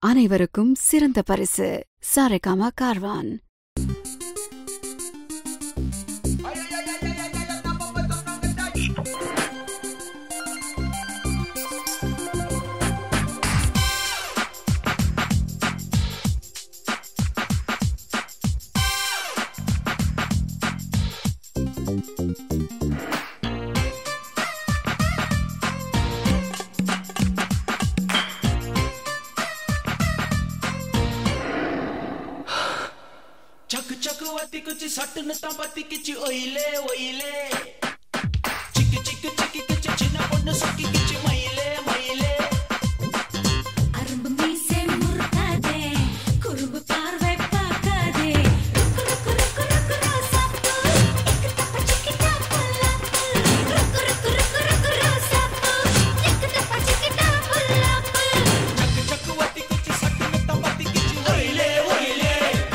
அனைவருக்கும் சிறந்த பரிசு சாரேகாமா கார்வான். चक चक वाती कुछ सट नता पति किच ओइले ओइले चिक चिक चिक किच चिना पन्न सकी किच मइले मइले अरंब में से मुर्गा दे कुरुब पारवे पाका दे रुक रुक रुक रुक रोसाप एक टप चिकिटा पल्लाप रुक रुक रुक रुक रोसाप एक टप चिकिटा पल्लाप चक चक वाती कुछ सट नता पति किच ओइले ओइले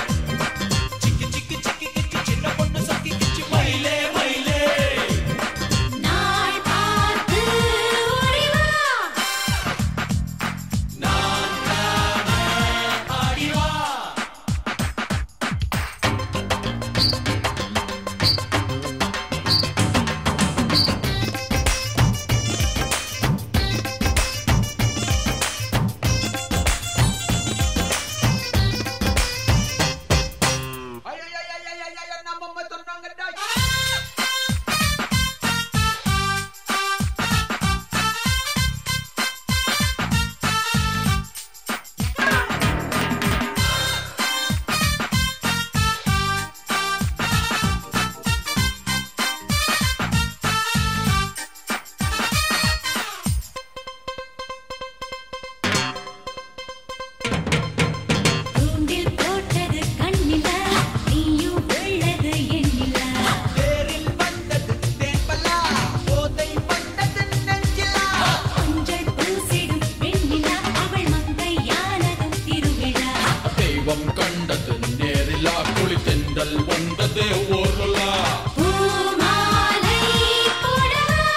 கண்டது நேரிலா குளித்தெண்டல் வந்தது ஓரலா பூமாலை போடவா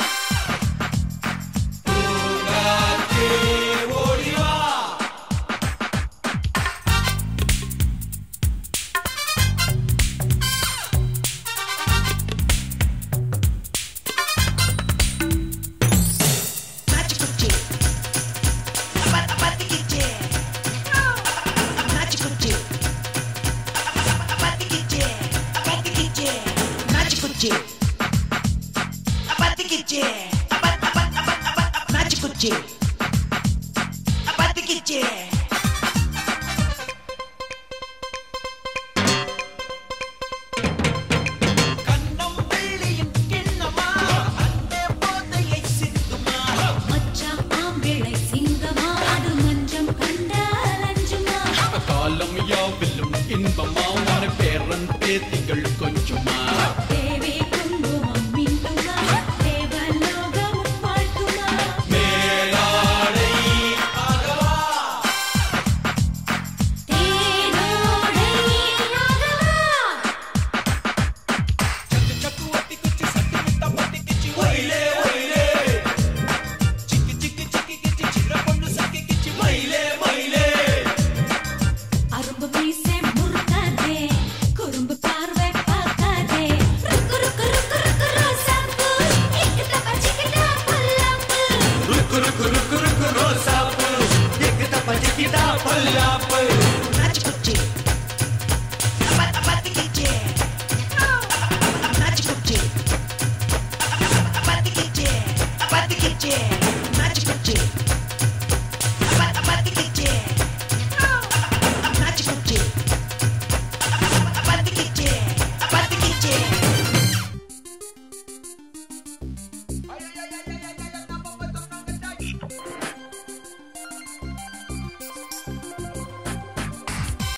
பூங்காற்றே ஓடிவா நாச்சிக்குச்சி அப்பத்திக்கிச்சி கண்ணம் வெள்ளியின் கிண்ணமா அன்பே போதையை சிந்துமா மச்சான் ஆம்பிளை சிங்கமா அது மஞ்சம் கண்டால் அஞ்சுமா காலம் யாவிலும் இன்பமா மன பேரன் பேத்திகள் கொஞ்சமா தேவி குங்குமம் மின்னுமா தேவலோகம் வாழ்த்துமா மேலாடை ஆகவா தேனோடை ஆகவா சக்கு சக்கு வத்தி குச்சி சட்டி முத்த பத்தி கிச்சி ஒயிலே ஒயிலே சிக்கி சிக்கி சிக்கி கிச்சி சின்ன பொண்ணு சக்கி கிச்சி மயிலே மயிலே அரும்பு மீசை முறுக்காதே குறும்பு பார்வை பார்க்காதே ருக்கு ருக்கு ருக்கு ருக்கு ரோசாப்பூ இக்கிட்ட பச்சிக்கிட்டா பல்லாப்பு ருக்கு ருக்கு ருக்கு ருக்கு ரோசாப்பு எக்கு தப்ப சிக்கிட்டா பல்லாப்பு